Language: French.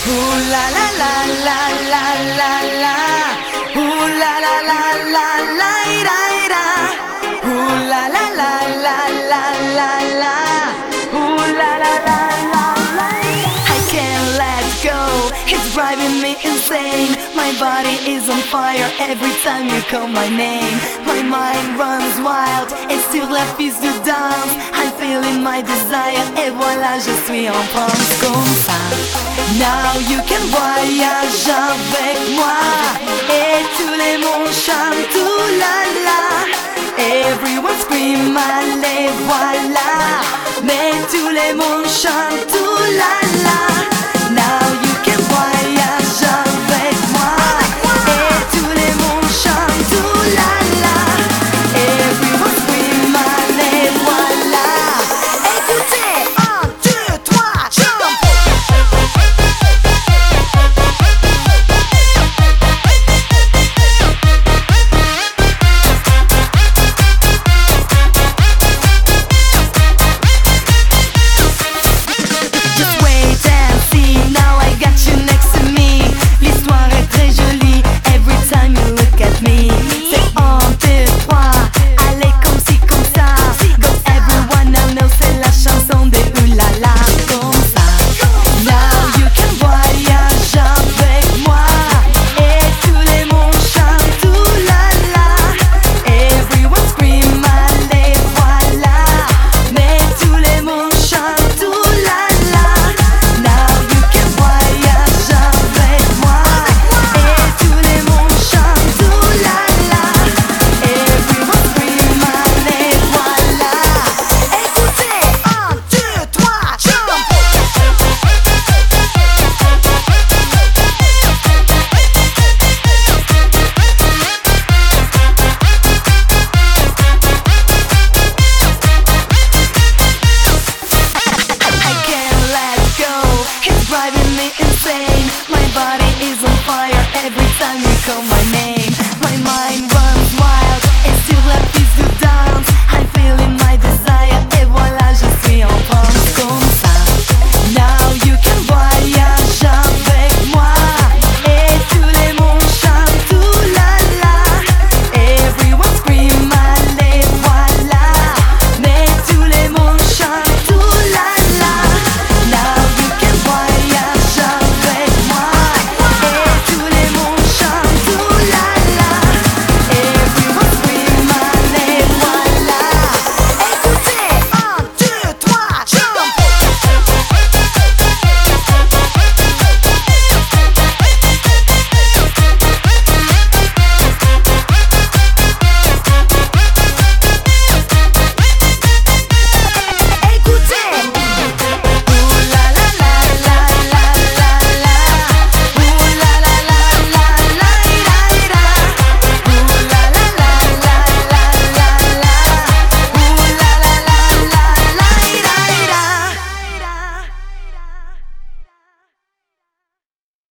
Ooh la la la la la la la. Ooh la la la la la da da. Ooh la la la la la la la. Ooh la la la la la. I can't let go. It's driving me insane. My body is on fire every time you call my name. My mind runs wild et sur la piste de danse I'm feeling my desire et voilà je suis en transe comme ça. Now you can voyage avec moi et tous les mondes chantent tout la la. Everyone scream allez voilà. Mais tous les mondes chantent tout la la. Now you can voyage avec moi et tous les mondes chantent tout la la. Everyone scream allez voilà. Écoutez, 1, 2, 3, jump. Just wait and see, now I got you next to me. L'histoire est très jolie, every time you look at me. C'est 1, 2, 3, allez comme ci, comme ça. Go everyone now know, c'est la chanson de oulala, comme ça. Now you can voyage avec moi et tous les mondes chantent tout la la. Everyone scream allez voilà. Mais tous les mondes chantent tout la la. Now you can voyage avec moi et tous les mondes chantent tout la la. Everyone scream allez voilà. Écoutez, 1, 2, 3, jump. I can't let go, it's driving me insane. My body is on fire every time you call my